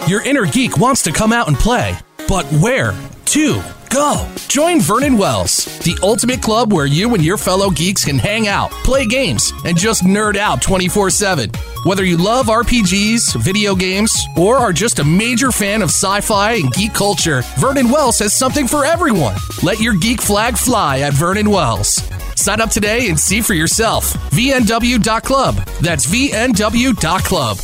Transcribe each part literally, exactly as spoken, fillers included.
Your inner geek wants to come out and play, but where to go? Join Vernon Wells, the ultimate club where you and your fellow geeks can hang out, play games, and just nerd out twenty-four seven. Whether you love R P Gs, video games, or are just a major fan of sci-fi and geek culture, Vernon Wells has something for everyone. Let your geek flag fly at Vernon Wells. Sign up today and see for yourself. V N W dot club. That's V N W dot club.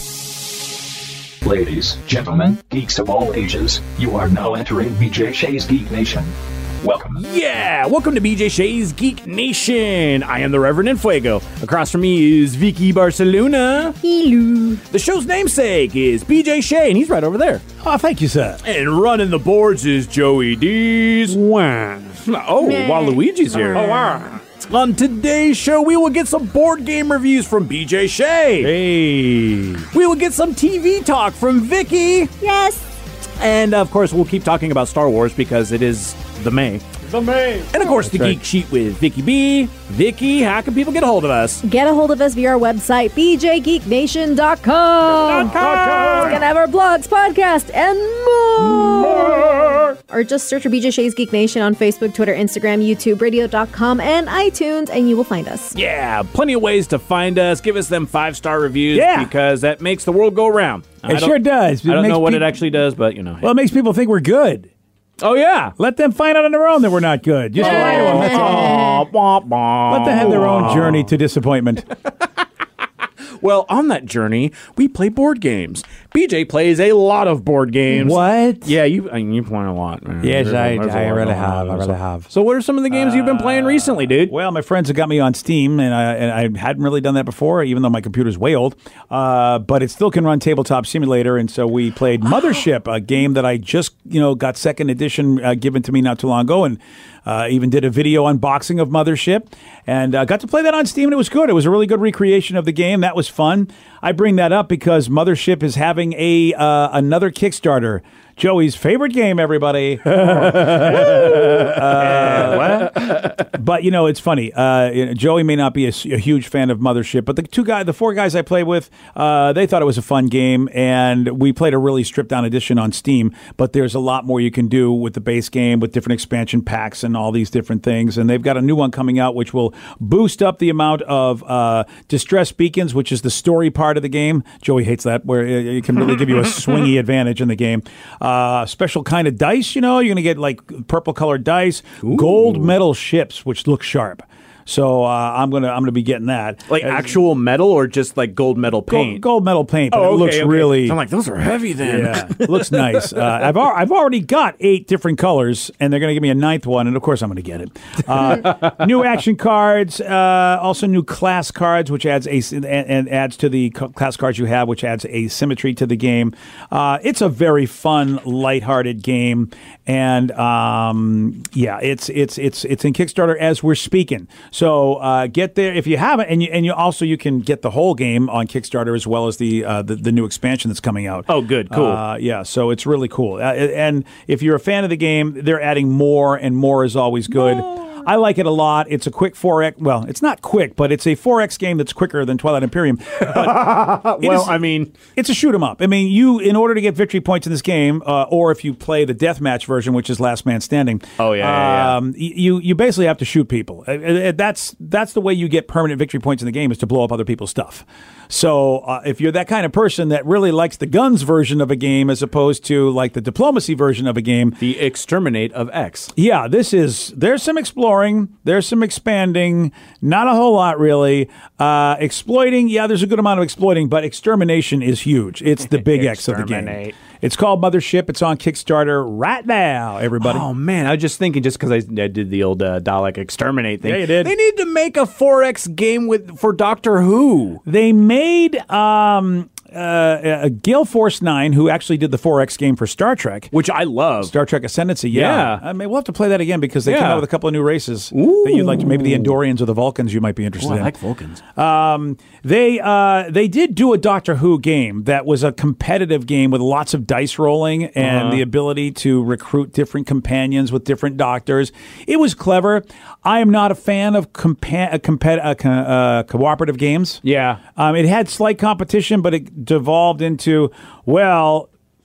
Ladies, gentlemen, geeks of all ages, you are now entering B J Shea's Geek Nation. Welcome. Yeah, welcome to B J Shea's Geek Nation. I am the Reverend Infuego. Across from me is Vicky Barcelona. Hello. The show's namesake is B J Shea, and he's right over there. Oh, thank you, sir. And running the boards is Joey D's. Wow. Oh, Waluigi's here. Oh, wow. On today's show, we will get some board game reviews from B J Shea. Hey. We will get some T V talk from Vicky. Yes. And, of course, we'll keep talking about Star Wars because it is the May. The May. And, of course, the right. Geek Sheet with Vicky B. Vicky, how can people get a hold of us? Get a hold of us via our website, b j geek nation dot com. Dot com. We're gonna have our blogs, podcast, and more. More. Or just search for B J Shea's Geek Nation on Facebook, Twitter, Instagram, YouTube, radio dot com, and iTunes, and you will find us. Yeah, plenty of ways to find us. Give us them five-star reviews Yeah. because that makes the world go round. I It don't- sure does. It I don't makes know what peop- it actually does, but, you know. Well, it makes people think we're good. Oh, yeah. Let them find out on their own that we're not good. Just lie to them. That's all. Aw, wah, wah. Let them have their own journey to disappointment. Well, on that journey, we play board games. B J plays a lot of board games. What? Yeah, you I mean, you play a lot, man. Yes, There's a- I- there's a I lot really going have. on. I really So- have. So what are some of the games you've been playing recently, dude? Well, my friends have got me on Steam, and I, and I hadn't really done that before, even though my computer's way old. Uh, but it still can run Tabletop Simulator, and so we played Mothership, a game that I just you know got second edition uh, given to me not too long ago, and uh, even did a video unboxing of Mothership, and uh, got to play that on Steam, and it was good. It was a really good recreation of the game. That was fun. I bring that up because Mothership is having a uh, another Kickstarter. Joey's favorite game, everybody. uh, but you know, it's funny. Uh, you know, Joey may not be a, a huge fan of Mothership, but the two guys, the four guys I played with, uh, they thought it was a fun game, and we played a really stripped down edition on Steam. But there's a lot more you can do with the base game, with different expansion packs and all these different things. And they've got a new one coming out, which will boost up the amount of uh, distress beacons, which is the story part of the game. Joey hates that, where it can really give you a swingy advantage in the game. Uh, special kind of dice, you know, you're going to get like purple colored dice, Ooh. gold metal ships, which look sharp. So uh, I'm gonna I'm gonna be getting that. Like As- actual metal or just like gold metal paint? Gold, gold metal paint, but Oh, it okay, looks okay. really. So I'm like, those are heavy then. Yeah, it looks nice. Uh, I've al- I've already got eight different colors, and they're going to give me a ninth one, and of course I'm going to get it. Uh, new action cards, uh, also new class cards, which adds a and, and adds to the co- class cards you have, which adds asymmetry to the game. Uh, it's a very fun, lighthearted game, and um, yeah, it's it's it's it's in Kickstarter as we're speaking. So uh, get there if you haven't, and you and you also you can get the whole game on Kickstarter as well as the uh, the, the new expansion that's coming out. Oh, good, cool. Uh, yeah, so it's really cool. Uh, and if you're a fan of the game, they're adding more, and more is always good. I like it a lot. It's a quick four X. Well, it's not quick, but it's a four X game that's quicker than Twilight Imperium. But it well, is- I mean, it's a shoot 'em up. I mean, you in order to get victory points in this game, uh, or if you play the deathmatch version, which is Last Man Standing. Oh, yeah, yeah, yeah. um, y- You you basically have to shoot people. Uh, uh, That's that's the way you get permanent victory points in the game, is to blow up other people's stuff. So uh, if you're that kind of person that really likes the guns version of a game as opposed to like the diplomacy version of a game, the Exterminate of X. yeah, this is, there's some exploring, there's some expanding, not a whole lot really. Uh, exploiting, yeah, there's a good amount of exploiting, but extermination is huge. It's the big X of the game. Exterminate. It's called Mothership. It's on Kickstarter right now, everybody. Oh, man, I was just thinking, just because I, I did the old uh, Dalek Exterminate thing. Yeah, you did. They need to make a four X game with for Doctor Who. They made um, uh, uh, Gale Force nine, who actually did the four X game for Star Trek. Which I love. Star Trek Ascendancy, yeah. Yeah. I mean, we'll have to play that again because they came Yeah. out with a couple of new races that you'd like to, maybe the Andorians or the Vulcans you might be interested Oh, I in. like Vulcans. Um, they uh, they did do a Doctor Who game that was a competitive game with lots of dice rolling and Uh-huh. the ability to recruit different companions with different doctors. It was clever. I am not a fan of compa- uh, compet- uh, co- uh, cooperative games. Yeah. Um, it had slight competition, but it devolved into, well,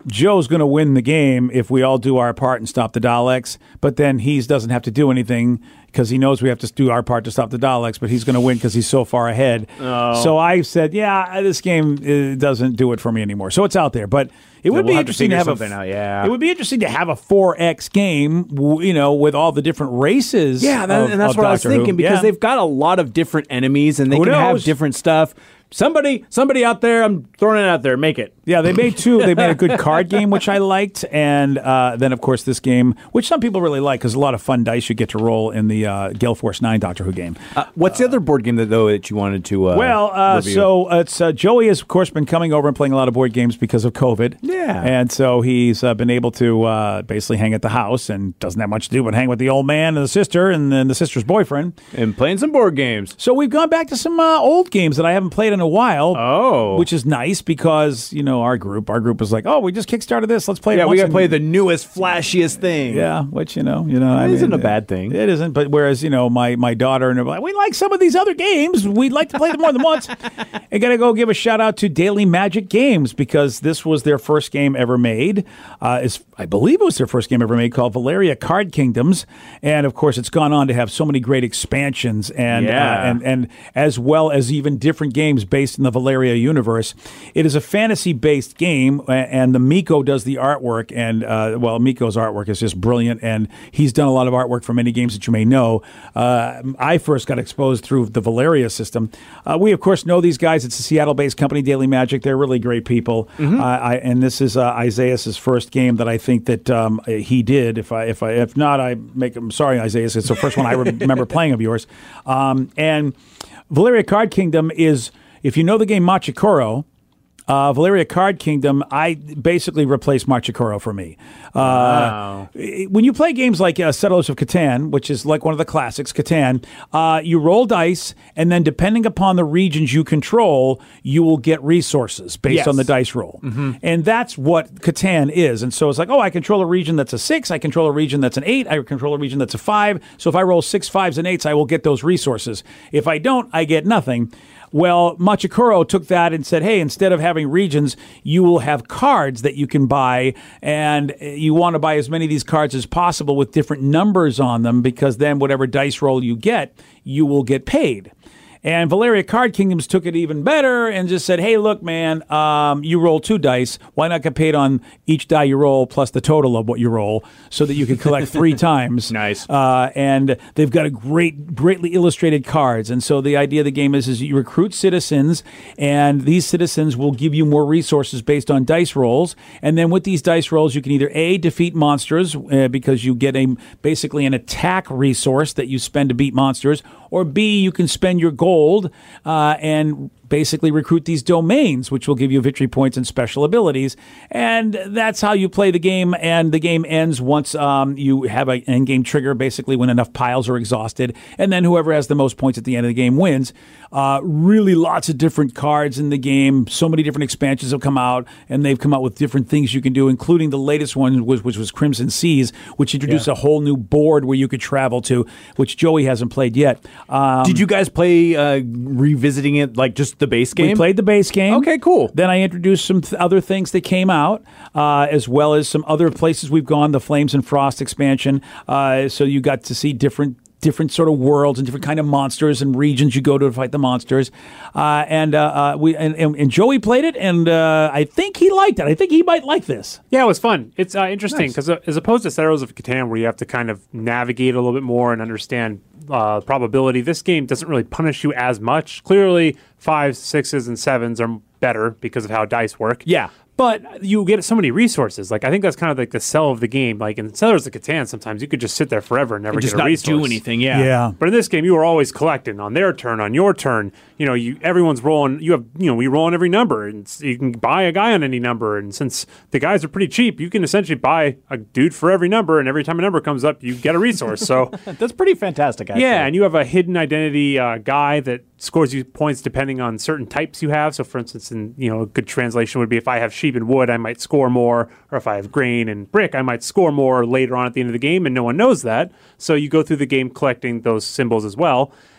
Joe's going to win the game if we all do our part and stop the Daleks, but then he doesn't have to do anything because he knows we have to do our part to stop the Daleks, but he's going to win because he's so far ahead. Oh. So I said, yeah, this game uh, doesn't do it for me anymore. So it's out there, but it would we'll be have interesting to, to, have something a out, yeah. It would be interesting to have a four X game, w- you know, with all the different races. Yeah, that, of, and that's of what I was Doctor Who. thinking because Yeah. they've got a lot of different enemies and they Who can knows? have different stuff. Somebody, somebody out there, I'm throwing it out there. Make it. Yeah, they made two. They made a good card game, which I liked, and uh, then of course this game, which some people really like, because a lot of fun dice you get to roll in the uh, Gale Force nine Doctor Who game. Uh, what's the other board game that though that you wanted to? Uh, well, uh, review? so it's uh, Joey has of course been coming over and playing a lot of board games because of COVID. Yeah, and so he's uh, been able to uh, basically hang at the house and doesn't have much to do but hang with the old man and the sister and then the sister's boyfriend and playing some board games. So we've gone back to some uh, old games that I haven't played in a while. Oh, which is nice because you know our group, our group was like, oh, we just kickstarted this. Let's play it. Yeah, we once got to and- play the newest, flashiest thing. Yeah, which you know, you know, I It mean, isn't a bad thing. It isn't, but whereas you know, my my daughter and everybody, we like some of these other games. We'd like to play them more than once. I got to go give a shout out to Daily Magic Games because this was their first game ever made. Uh, is I believe it was their first game ever made called Valeria Card Kingdoms, and of course, it's gone on to have so many great expansions and Yeah. uh, and and as well as even different games based in the Valeria universe. It is a fantasy-based game, a- and the Miko does the artwork. And uh, well, Miko's artwork is just brilliant, and he's done a lot of artwork for many games that you may know. Uh, I first got exposed through the Valeria system. Uh, we, of course, know these guys. It's a Seattle-based company, Daily Magic. They're really great people. Uh, I, and this is uh, Isaiah's first game that I think that um, he did. If I, if I, if not, I make him sorry, Isaiah. It's the first one I remember playing of yours. Um, and Valeria Card Kingdom is, if you know the game Machikoro. Uh, Valeria Card Kingdom, I basically replaced Machikoro for me. Uh, Wow. When you play games like uh, Settlers of Catan, which is like one of the classics, Catan, uh, you roll dice, and then depending upon the regions you control, you will get resources based Yes. on the dice roll. And that's what Catan is. And so it's like, oh, I control a region that's a six, I control a region that's an eight, I control a region that's a five. So if I roll six fives and eights, I will get those resources. If I don't, I get nothing. Well, Machikoro took that and said, hey, instead of having regions, you will have cards that you can buy, and you want to buy as many of these cards as possible with different numbers on them, because then whatever dice roll you get, you will get paid. And Valeria Card Kingdoms took it even better and just said, hey, look, man, um, you roll two dice. Why not get paid on each die you roll plus the total of what you roll so that you can collect three times? Nice. Uh, and they've got a great, greatly illustrated cards. And so the idea of the game is, is you recruit citizens, and these citizens will give you more resources based on dice rolls. And then with these dice rolls, you can either A, defeat monsters uh, because you get a basically an attack resource that you spend to beat monsters, or B, you can spend your gold uh, and basically recruit these domains, which will give you victory points and special abilities. And that's how you play the game. And the game ends once um, you have an end-game trigger, basically when enough piles are exhausted. And then whoever has the most points at the end of the game wins. Uh, really lots of different cards in the game. So many different expansions have come out, and they've come out with different things you can do, including the latest one, was, which was Crimson Seas, which introduced Yeah. a whole new board where you could travel to, which Joey hasn't played yet. Um, Did you guys play uh, revisiting it like just the base game? We played the base game. Okay, cool. Then I introduced some th- other things that came out, uh, as well as some other places we've gone, the Flames and Frost expansion. Uh, so you got to see different different sort of worlds and different kind of monsters and regions you go to to fight the monsters. Uh, and uh, uh, we and, and, and Joey played it, and uh, I think he liked it. I think he might like this. Yeah, it was fun. It's uh, interesting Nice. because uh, as opposed to Settlers of Catan, where you have to kind of navigate a little bit more and understand uh, probability, this game doesn't really punish you as much. Clearly, fives, sixes, and sevens are better because of how dice work. Yeah. But you get so many resources. Like I think that's kind of like the sell of the game. Like in Settlers of Catan, sometimes you could just sit there forever and never And just get a not resource. do anything. Yeah. But in this game, you were always collecting on their turn, on your turn. You know, you everyone's rolling. You have, you know, we roll on every number, and s- you can buy a guy on any number. And since the guys are pretty cheap, you can essentially buy a dude for every number. And every time a number comes up, you get a resource. So That's pretty fantastic. Actually. yeah, and you have a hidden identity uh, guy that scores you points depending on certain types you have. So, for instance, in you know, a good translation would be if I have sheep and wood, I might score more, or if I have grain and brick, I might score more later on at the end of the game, and no one knows that. So you go through the game collecting those symbols as well.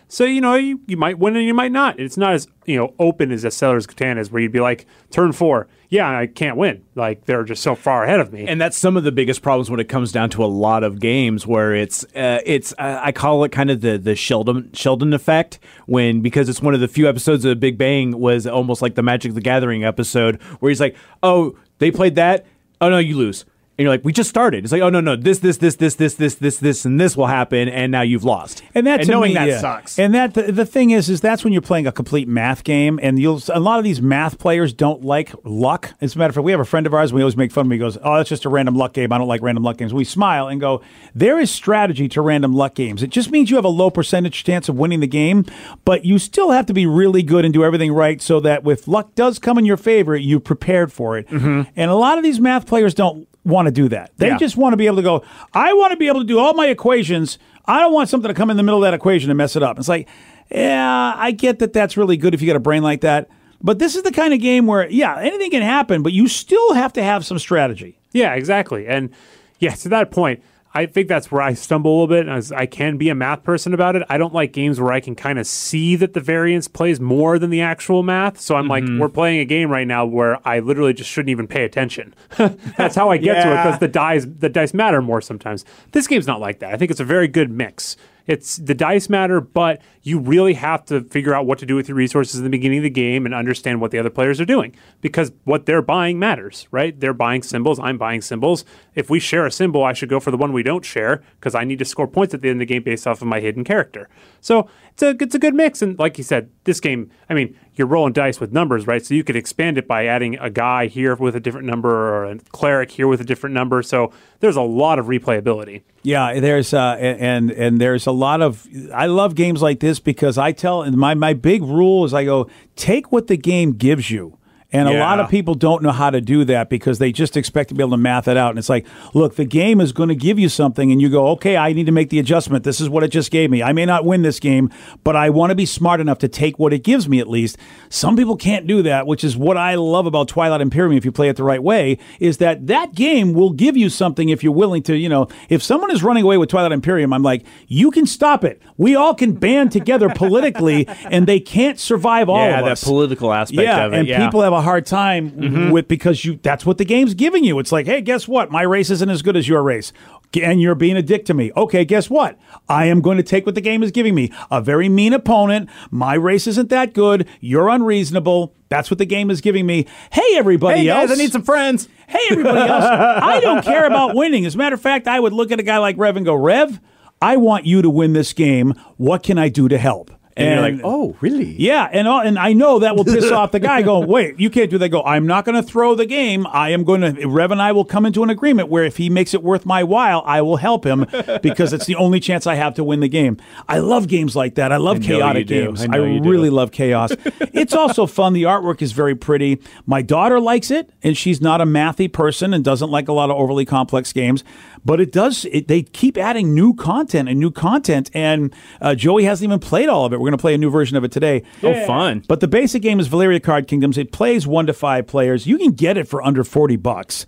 So, you know, you, you might win and you might not. It's not as, you know, open as a Settlers of Catan is, where you'd be like, turn four, yeah, I can't win. Like, they're just so far ahead of me. And that's some of the biggest problems when it comes down to a lot of games where it's, uh, it's uh, I call it kind of the, the Sheldon Sheldon effect, when, because it's one of the few episodes of Big Bang was almost like the Magic the Gathering episode, where he's like, oh, they played that? Oh, no, you lose. And you're like, we just started. It's like, oh, no, no, this, this, this, this, this, this, this, this, and this will happen, and now you've lost. And that, and to knowing me, that yeah. sucks. And that the, the thing is, is that's when you're playing a complete math game, and you'll a lot of these math players don't like luck. As a matter of fact, we have a friend of ours, and we always make fun of him. He goes, oh, that's just a random luck game. I don't like random luck games. We smile and go, there is strategy to random luck games. It just means you have a low percentage chance of winning the game, but you still have to be really good and do everything right so that if luck does come in your favor, you prepared for it. Mm-hmm. And a lot of these math players don't want to do that. They Yeah. just want to be able to go, I want to be able to do all my equations. I don't want something to come in the middle of that equation and mess it up. It's like, yeah, I get that that's really good if you got a brain like that. But this is the kind of game where, yeah, anything can happen, but you still have to have some strategy. Yeah, exactly. And yeah, to that point, I think that's where I stumble a little bit, as I can be a math person about it. I don't like games where I can kind of see that the variance plays more than the actual math. So I'm Mm-hmm. like, we're playing a game right now where I literally just shouldn't even pay attention. That's how I get to it, Yeah. because the dice the dice matter more sometimes. This game's not like that. I think it's a very good mix. It's the dice matter, but you really have to figure out what to do with your resources in the beginning of the game and understand what the other players are doing, because what they're buying matters, right? They're buying symbols. I'm buying symbols. If we share a symbol, I should go for the one we don't share, because I need to score points at the end of the game based off of my hidden character. So it's a, it's a good mix. And like you said, this game, I mean, you're rolling dice with numbers, right? So you could expand it by adding a guy here with a different number or a cleric here with a different number. So there's a lot of replayability. Yeah, there's uh, and and there's a lot of. I love games like this because I tell and my my big rule is I go, take what the game gives you. And a lot Yeah. of people don't know how to do that because they just expect to be able to math it out. And it's like, look, the game is going to give you something, and you go, okay, I need to make the adjustment. This is what it just gave me. I may not win this game, but I want to be smart enough to take what it gives me at least. Some people can't do that, which is what I love about Twilight Imperium, if you play it the right way, is that that game will give you something if you're willing to, you know, if someone is running away with Twilight Imperium, I'm like, you can stop it. We all can band together politically, and they can't survive all yeah, of that us. political aspect Yeah, of it. and yeah. people have a hard time Mm-hmm. with because you that's what the game's giving you. It's like, hey, guess what? My race isn't as good as your race. And you're being a dick to me. Okay, guess what? I am going to take what the game is giving me. A very mean opponent. My race isn't that good. You're unreasonable. That's what the game is giving me. Hey, everybody Hey else. guys, I need some friends. Hey, everybody else. I don't care about winning. As a matter of fact, I would look at a guy like Rev and go, Rev, I want you to win this game. What can I do to help? And, you're like, oh, really? Yeah, and all, and I know that will piss off the guy going, wait, you can't do that. Go, I'm not going to throw the game. I am going to, Rev and I will come into an agreement where if he makes it worth my while, I will help him because it's the only chance I have to win the game. I love games like that. I love I know chaotic you do. games. I I, know you do. really love chaos. It's also fun. The artwork is very pretty. My daughter likes it, and she's not a mathy person and doesn't like a lot of overly complex games. But it does, it, they keep adding new content and new content, and uh, Joey hasn't even played all of it. We're going to play a new version of it today. Oh, fun. But the basic game is Valeria Card Kingdoms. It plays one to five players. You can get it for under forty bucks.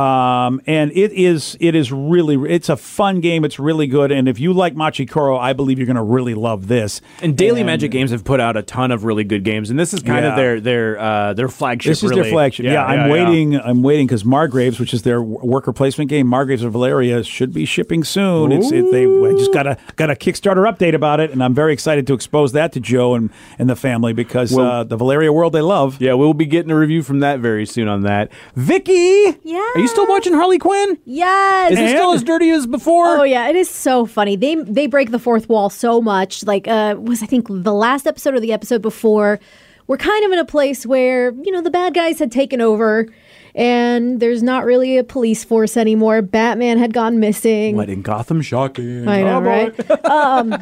Um, and it is it is really, it's a fun game. It's really good. And if you like Machikoro, I believe you're going to really love this. And Daily Magic Games have put out a ton of really good games, and this is kind Yeah. of their their uh, their flagship. This is really. their flagship. Yeah, I'm waiting. I'm waiting because Margraves, which is their w- worker placement game, Margraves of Valeria, should be shipping soon. It's it, they I just got a got a Kickstarter update about it, and I'm very excited to expose that to Joe and, and the family because Well- uh, the Valeria world they love. Yeah, we'll be getting a review from that very soon on that. Vicky, Yeah. are you still watching Harley Quinn? Yes. Is it still as dirty as before? Oh yeah, it is so funny. They they break the fourth wall so much. Like uh was I think the last episode or the episode before, we're kind of in a place where, you know, the bad guys had taken over and there's not really a police force anymore. Batman had gone missing. Letting Gotham shocking. I know, Oh, boy. right? um,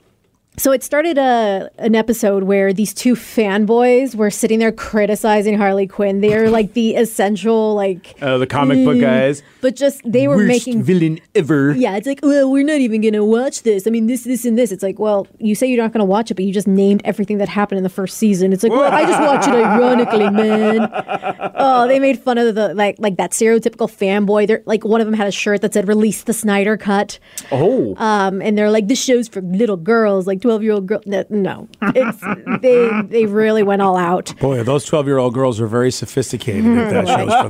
so it started a, an episode where these two fanboys were sitting there criticizing Harley Quinn. They're like the essential, like, Uh, the comic book mm, guys. but just they were Worst making villain ever. Yeah, it's like, well, we're not even going to watch this. I mean, this, this, and this. It's like, well, you say you're not going to watch it, but you just named everything that happened in the first season. It's like, well, I just watch it ironically, man. Oh, they made fun of the, like, like that stereotypical fanboy. They're like, one of them had a shirt that said, release the Snyder Cut. Oh. Um, and they're like, this show's for little girls, like twelve-year-old girl. No, no. It's, they they really went all out. Boy, those twelve-year-old girls are very sophisticated if that show's for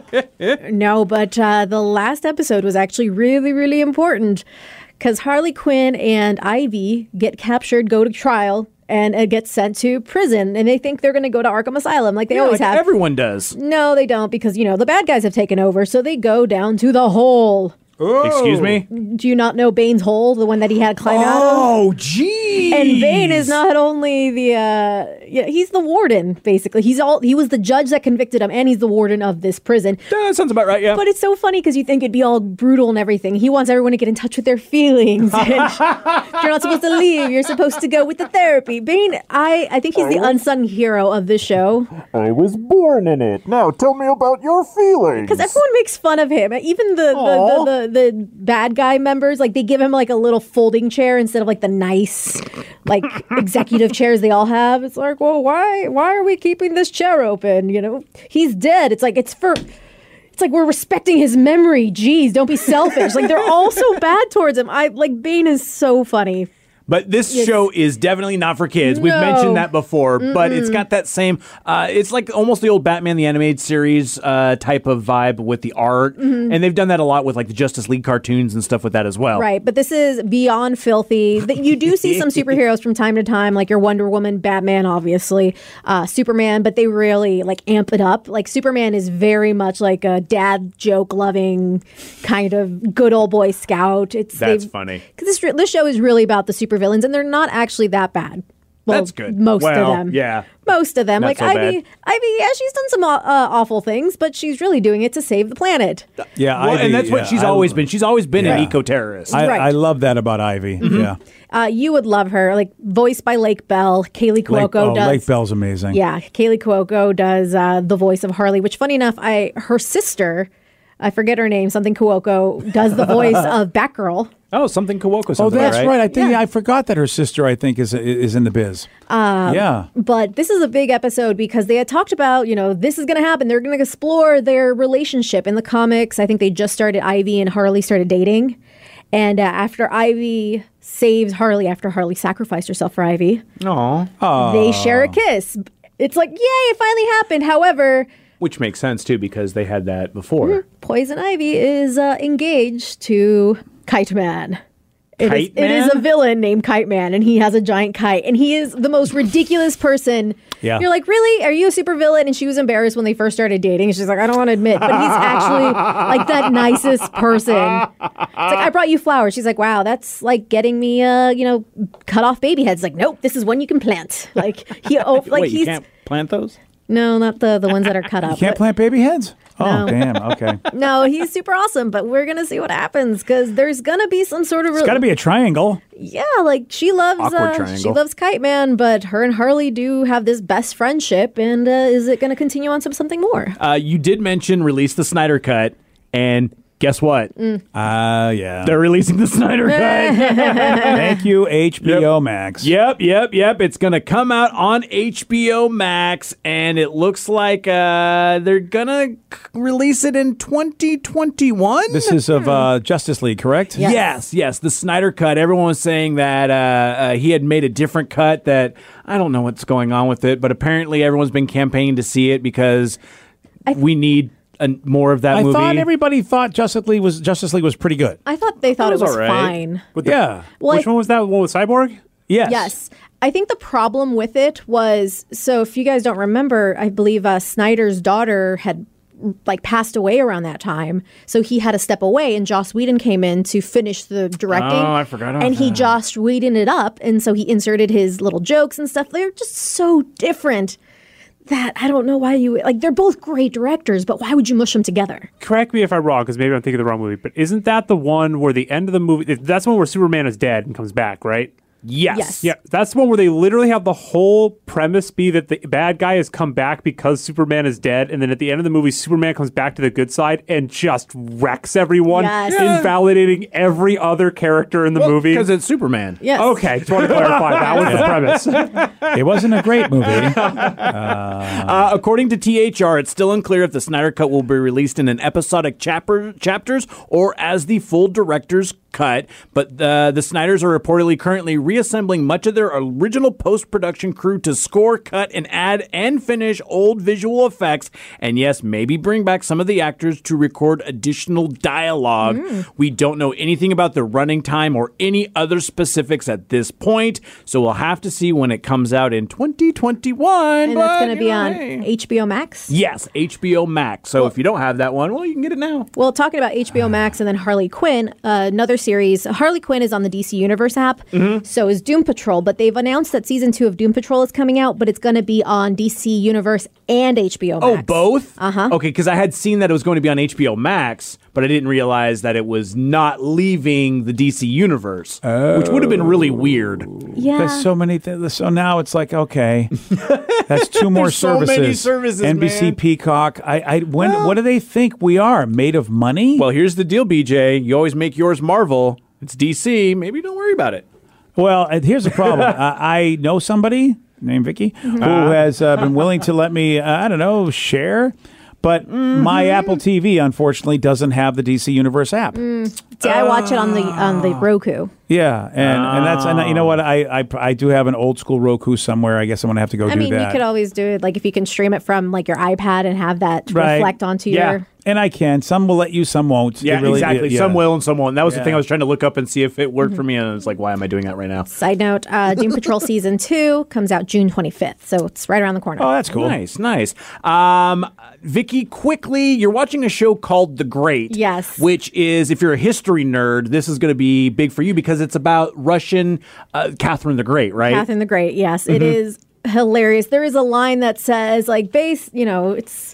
them. No, but uh, the last episode was actually really, really important because Harley Quinn and Ivy get captured, go to trial, and uh, get sent to prison. And they think they're going to go to Arkham Asylum like they Yeah, always like have. everyone does. No, they don't because, you know, the bad guys have taken over. So they go down to the hole. Excuse me? Do you not know Bane's hole, the one that he had climb out of? Oh, geez. And Bane is not only the uh yeah, he's the warden basically. He's all he was the judge that convicted him and he's the warden of this prison. That sounds about right, yeah. But it's so funny because you think it'd be all brutal and everything. He wants everyone to get in touch with their feelings. And you're not supposed to leave. You're supposed to go with the therapy. Bane, I, I think he's the unsung hero of this show. I was born in it. Now tell me about your feelings. Because everyone makes fun of him. Even the the, the, the the bad guy members, like they give him like a little folding chair instead of like the nice like executive chairs they all have. It's like, well, why why are we keeping this chair open? You know, he's dead. It's like it's for it's like we're respecting his memory. Jeez, don't be selfish. Like they're all so bad towards him. I like Bane is so funny. But this Yes. show is definitely not for kids. We've No. mentioned that before, but it's got that same, uh, it's like almost the old Batman the Animated Series uh, type of vibe with the art. And they've done that a lot with like the Justice League cartoons and stuff with that as well. Right, but this is beyond filthy. That you do see some superheroes from time to time, like your Wonder Woman, Batman, obviously, uh, Superman, but they really like amp it up. Like Superman is very much like a dad joke loving kind of good old boy scout. It's That's they've- funny. Because this this show is really about the supervillains, and they're not actually that bad. Well, That's good. Most Well, of them, yeah. most of them. Not like so Ivy, bad. Ivy, yeah, she's done some uh, awful things, but she's really doing it to save the planet. Yeah, Well, Ivy, and that's what yeah, she's I- always been. She's always been an Yeah. eco-terrorist. I, Right. I love that about Ivy. Yeah. Uh, you would love her, like voiced by Lake Bell. Kaylee Lake, Cuoco oh, does. Lake Bell's amazing. Yeah, Kaylee Cuoco does uh, the voice of Harley, which, funny enough, I her sister, I forget her name, something Cuoco, does the voice of Batgirl. oh, something Cuoco Oh, something, that's right. right? I think Yeah. I forgot that her sister, I think, is is in the biz. Um, yeah. But this is a big episode because they had talked about, you know, this is going to happen. They're going to explore their relationship in the comics. I think they just started, Ivy and Harley started dating. And uh, after Ivy saves Harley, after Harley sacrificed herself for Ivy, Aw. they share a kiss. It's like, yay, it finally happened. However, Which makes sense, too, because they had that before. Poison Ivy is uh, engaged to Kite Man. It is, Kite it is a Man? villain named Kite Man, and he has a giant kite, and he is the most ridiculous person. Yeah. You're like, really? Are you a super villain? And she was embarrassed when they first started dating. She's like, I don't want to admit, but he's actually like that nicest person. It's like, I brought you flowers. She's like, wow, that's like getting me, uh, you know, cut off baby heads. Like, nope, this is one you can plant. Like he, oh, like Wait, he's you can't plant those? no, not the the ones that are cut up. You can't but- plant baby heads? Oh, No. damn. Okay. No, he's super awesome, but we're gonna see what happens because there's gonna be some sort of It's got to be a triangle. yeah, like she loves Awkward uh, she triangle. loves Kite Man, but her and Harley do have this best friendship, and uh, is it gonna continue on to something more? Uh, you did mention release the Snyder Cut, and guess what? Mm. Uh, yeah. They're releasing the Snyder Cut. Thank you, H B O Max. Yep, yep, yep. It's going to come out on H B O Max, and it looks like uh, they're going to release it in twenty twenty-one. This is of uh, Justice League, correct? Yes. Yes, yes, the Snyder Cut. Everyone was saying that uh, uh, he had made a different cut that I don't know what's going on with it, but apparently everyone's been campaigning to see it because we need a, more of that I movie. thought everybody thought Justice League was Justice League was pretty good. I thought they thought it was was all right. fine. With the- Yeah. Well, Which I- one was that? The one with Cyborg? Yes. Yes. I think the problem with it was, so if you guys don't remember, I believe uh, Snyder's daughter had like passed away around that time. So he had to step away and Joss Whedon came in to finish the directing. Oh, I forgot about And he that. Joss Whedon it up. And so he inserted his little jokes and stuff. They're just so different that I don't know why you, like, they're both great directors, but why would you mush them together? Correct me if I'm wrong, because maybe I'm thinking of the wrong movie. But isn't that the one where the end of the movie? That's the one where Superman is dead and comes back, right? yes. Yes. Yeah, that's the one where they literally have the whole premise be that the bad guy has come back because Superman is dead, and then at the end of the movie, Superman comes back to the good side and just wrecks everyone, Yes. Yeah. invalidating every other character in the movie. Because it's Superman. Yes. Okay, just want to clarify that was the premise. It wasn't a great movie. Uh, according to T H R, it's still unclear if the Snyder Cut will be released in an episodic chapter, chapters or as the full director's cut, but the, the Snyders are reportedly currently reassembling much of their original post-production crew to score, cut, and add and finish old visual effects, and yes, maybe bring back some of the actors to record additional dialogue. Mm. We don't know anything about the running time or any other specifics at this point, so we'll have to see when it comes out in twenty twenty-one. And that's going to be on H B O Max? Yes, H B O Max. So well, if you don't have that one, well, you can get it now. Well, talking about H B O Max and then Harley Quinn, uh, another series. Harley Quinn is on the D C Universe app. Mm-hmm. So is Doom Patrol. But they've announced that season two of Doom Patrol is coming out, but it's going to be on D C Universe and H B O Max. Oh, both? Uh-huh. Okay, because I had seen that it was going to be on H B O Max, but I didn't realize that it was not leaving the D C Universe, oh. which would have been really weird. Yeah. There's so many things. So now it's like, okay, that's two more services. So many services, N B C, man. Peacock. I, I, when, well, what do they think we are? Made of money? Well, here's the deal, B J. You always make yours Marvel. It's D C. Maybe don't worry about it. Well, here's the problem. uh, I know somebody named Vicky mm-hmm. who has uh, been willing to let me, uh, I don't know, share. But mm-hmm. my Apple T V, unfortunately, doesn't have the D C Universe app. Mm. See, I watch it on the on the Roku. Yeah, and, oh. and that's and you know what I, I I do have an old school Roku somewhere. I guess I'm gonna have to go I do mean, that. You could always do it, like if you can stream it from like your iPad and have that right. reflect onto yeah. your. And I can. Some will let you, some won't. Yeah, really, exactly. It, yeah. Some will and some won't. And that was yeah. the thing I was trying to look up and see if it worked mm-hmm. for me. And I was like, why am I doing that right now? Side note, uh, Doom Patrol Season two comes out June twenty-fifth. So it's right around the corner. Oh, that's cool. Nice, nice. Um, Vicky, quickly, you're watching a show called The Great. Yes. Which is, if you're a history nerd, this is going to be big for you because it's about Russian uh, Catherine the Great, right? Catherine the Great, yes. Mm-hmm. It is hilarious. There is a line that says, like, base, you know, it's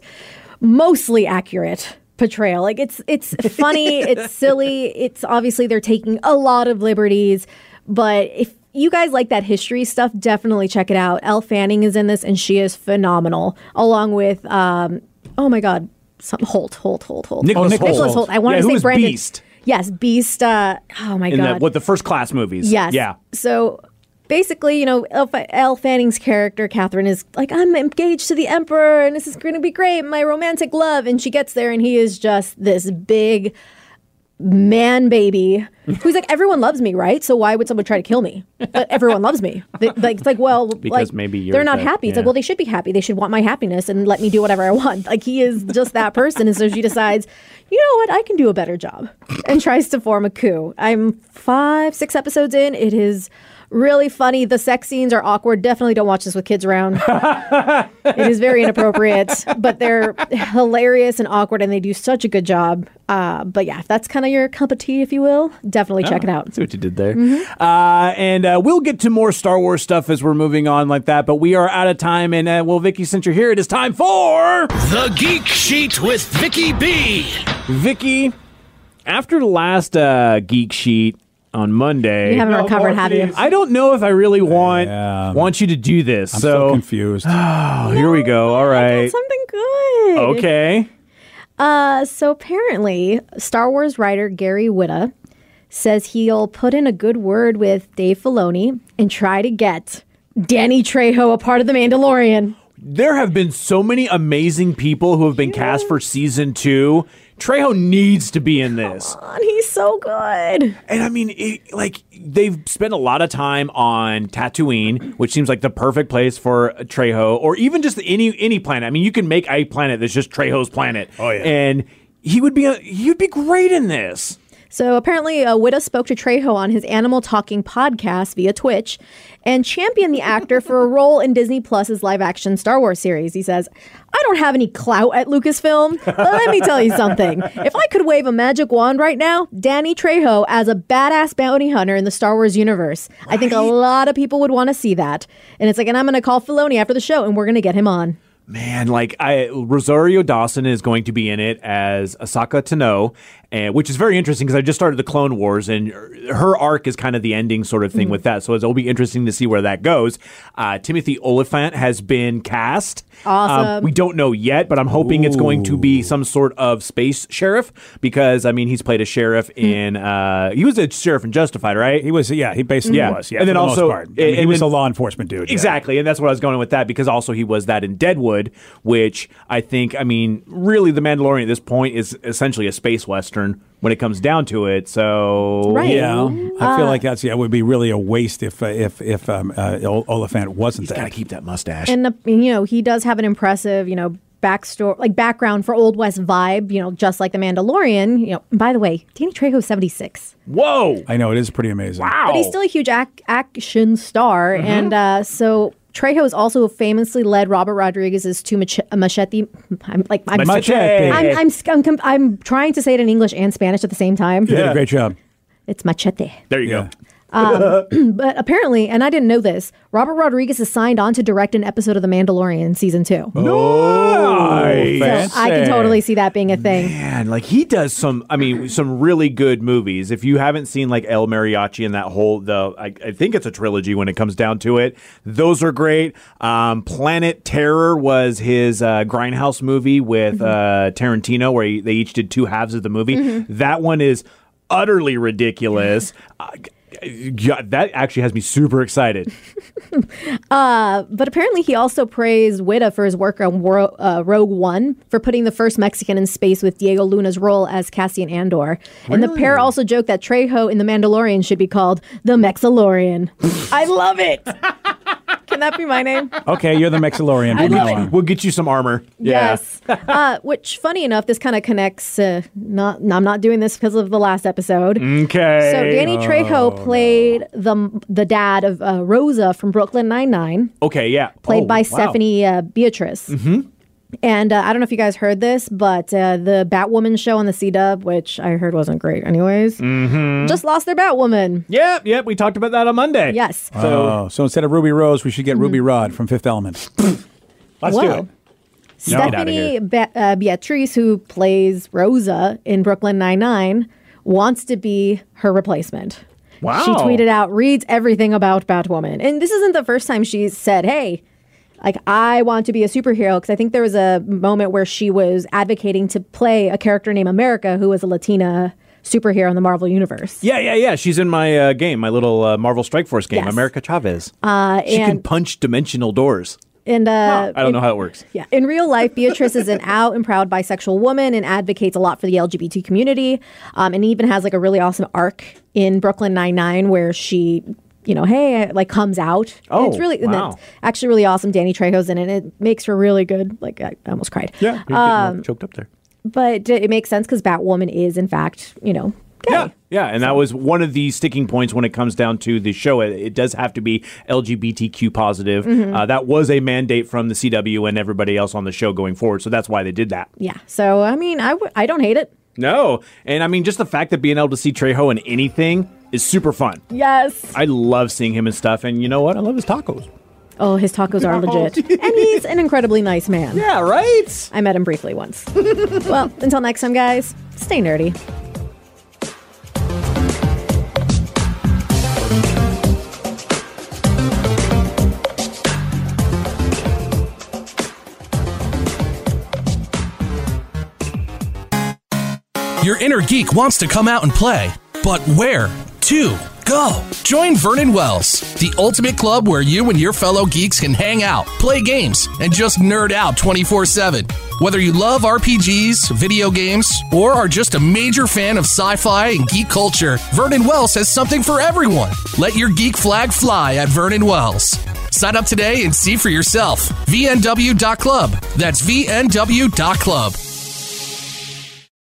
mostly accurate portrayal. Like it's it's funny, it's silly. It's obviously they're taking a lot of liberties, but if you guys like that history stuff, definitely check it out. Elle Fanning is in this and she is phenomenal, along with um oh my god, some Holt, Holt, Holt, Holt. Nicholas, oh, Holt. Nicholas Holt. I want yeah, to who say was Brandon. Beast. Yes, Beast. Uh, oh my in god. The, what the first class movies. Yes. Yeah. So basically, you know, Elle Fanning's character, Catherine, is like, I'm engaged to the Emperor, and this is going to be great, my romantic love. And she gets there, and he is just this big man baby who's like, everyone loves me, right? So why would someone try to kill me? But everyone loves me. They, like, it's like, well, because like, maybe you're they're not the, happy. It's yeah. like, well, they should be happy. They should want my happiness and let me do whatever I want. Like, he is just that person. And so she decides, you know what? I can do a better job, and tries to form a coup. I'm five, six episodes in. It is really funny. The sex scenes are awkward. Definitely don't watch this with kids around. It is very inappropriate, but they're hilarious and awkward, and they do such a good job. Uh, but yeah, if that's kind of your cup of tea, if you will, definitely check oh, it out. See what you did there. Mm-hmm. Uh, and uh, we'll get to more Star Wars stuff as we're moving on like that, but we are out of time. And uh, well, Vicky, since you're here, it is time for The Geek Sheet with Vicky B. Vicky, after the last uh, Geek Sheet on Monday, You haven't No recovered, more, have you? please. I don't know if I really want Yeah. want you to do this. I'm so so confused. Oh, here we go. All I right. got something good. Okay. Uh, so apparently, Star Wars writer Gary Whitta says he'll put in a good word with Dave Filoni and try to get Danny Trejo a part of The Mandalorian. There have been so many amazing people who have been cast for season two. Trejo needs to be in this. Come on, he's so good. And I mean, it, like, they've spent a lot of time on Tatooine, which seems like the perfect place for Trejo, or even just any any planet. I mean, you can make a planet that's just Trejo's planet. Oh, yeah. And he would be a, he'd be great in this. So apparently, uh, Whitta spoke to Trejo on his Animal Talking podcast via Twitch and championed the actor for a role in Disney Plus's live-action Star Wars series. He says, I don't have any clout at Lucasfilm, but let me tell you something. If I could wave a magic wand right now, Danny Trejo as a badass bounty hunter in the Star Wars universe. Right. I think a lot of people would want to see that. And it's like, and I'm going to call Filoni after the show, and we're going to get him on. Man, like I, Rosario Dawson is going to be in it as Ahsoka Tano, and which is very interesting because I just started the Clone Wars, and her arc is kind of the ending sort of thing mm-hmm. with that. So it'll be interesting to see where that goes. Uh, Timothy Olyphant has been cast. Awesome. Um, we don't know yet, but I'm hoping Ooh. it's going to be some sort of space sheriff because I mean he's played a sheriff in. Uh, he was a sheriff in Justified, right? He was, yeah. He basically yeah. was, yeah. And then for the also, most part. I mean, and he was then, a law enforcement dude. Exactly, yeah. and that's what I was going with that because also he was that in Deadwood. would, which I think, I mean, really The Mandalorian at this point is essentially a space western when it comes down to it. So Right. Yeah, I feel like that's yeah, it would be really a waste if uh, if if um, uh, Ol- Oliphant wasn't he's there. got to keep that mustache. And, the, you know, he does have an impressive, you know, backstory, like background for Old West vibe, you know, just like The Mandalorian. You know, by the way, Danny Trejo's seventy-six. Whoa! I know, it is pretty amazing. Wow! But he's still a huge ac- action star. Mm-hmm. And uh, so Trejo has also famously led Robert Rodriguez's two mach- machete. I'm like, I'm, Machete. I'm, I'm, I'm, I'm, I'm trying to say it in English and Spanish at the same time. You did a great job. It's machete. There you Yeah. go. But apparently, and I didn't know this, Robert Rodriguez is signed on to direct an episode of The Mandalorian season two. Nice. So I can totally see that being a thing. Man, like he does some, I mean, some really good movies. If you haven't seen like El Mariachi and that whole, the I, I think it's a trilogy when it comes down to it. Those are great. Um, Planet Terror was his uh, Grindhouse movie with uh, Tarantino, where he, they each did two halves of the movie. That one is utterly ridiculous. Uh, yeah, that actually has me super excited. But apparently, he also praised Weta for his work on Wor- uh, Rogue One for putting the first Mexican in space with Diego Luna's role as Cassian Andor. And the pair also joked that Trejo in The Mandalorian should be called the Mexalorian. I love it. Can that be my name? Okay, you're the Mexalorian. I from love now it. on. We'll get you some armor. Yes. uh, which, funny enough, this kind of connects. Uh, not, I'm not doing this because of the last episode. Okay. So Danny Trejo played the the dad of uh, Rosa from Brooklyn Nine-Nine, Okay, yeah. played Oh, by wow. Stephanie uh, Beatrice. Mm-hmm. And uh, I don't know if you guys heard this, but uh, the Batwoman show on the C-Dub, which I heard wasn't great anyways, mm-hmm. just lost their Batwoman. Yep, yep. We talked about that on Monday. Yes. So, so instead of Ruby Rose, we should get Ruby Rod from Fifth Element. Let's do Well, it. Stephanie Be- uh, Beatrice, who plays Rosa in Brooklyn Nine-Nine, wants to be her replacement. Wow. She tweeted out, reads everything about Batwoman. And this isn't the first time she's said, hey, like, I want to be a superhero, because I think there was a moment where she was advocating to play a character named America, who was a Latina superhero in the Marvel Universe. Yeah, yeah, yeah. She's in my uh, game, my little uh, Marvel Strike Force game, Yes. America Chavez. Uh, she can and punch dimensional doors. and uh, I don't know how it works. Yeah. In real life, Beatrice is an out and proud bisexual woman and advocates a lot for the L G B T community. Um, and even has like a really awesome arc in Brooklyn Nine-Nine where she, you know, hey, like comes out. Oh, and it's really, and wow. it's actually really awesome. Danny Trejo's in it. It makes her really good. Like, I almost cried. Yeah, you're getting choked up there. But it makes sense because Batwoman is, in fact, you know, gay. Yeah, yeah, and that was one of the sticking points when it comes down to the show. It, it does have to be L G B T Q positive. Mm-hmm. Uh, that was a mandate from the C W and everybody else on the show going forward, so that's why they did that. Yeah. So, I mean, I, w- I don't hate it. No, and I mean, just the fact that being able to see Trejo in anything is super fun. Yes. I love seeing him and stuff, and you know what? I love his tacos. Oh, his tacos are legit. And he's an incredibly nice man. Yeah, right? I met him briefly once. Well, until next time, guys, stay nerdy. Your inner geek wants to come out and play, but where to go? Join Vernon Wells, the ultimate club where you and your fellow geeks can hang out, play games, and just nerd out twenty-four seven. Whether you love R P Gs, video games, or are just a major fan of sci-fi and geek culture, Vernon Wells has something for everyone. Let your geek flag fly at Vernon Wells. Sign up today and see for yourself. V N W dot club. That's V N W dot club.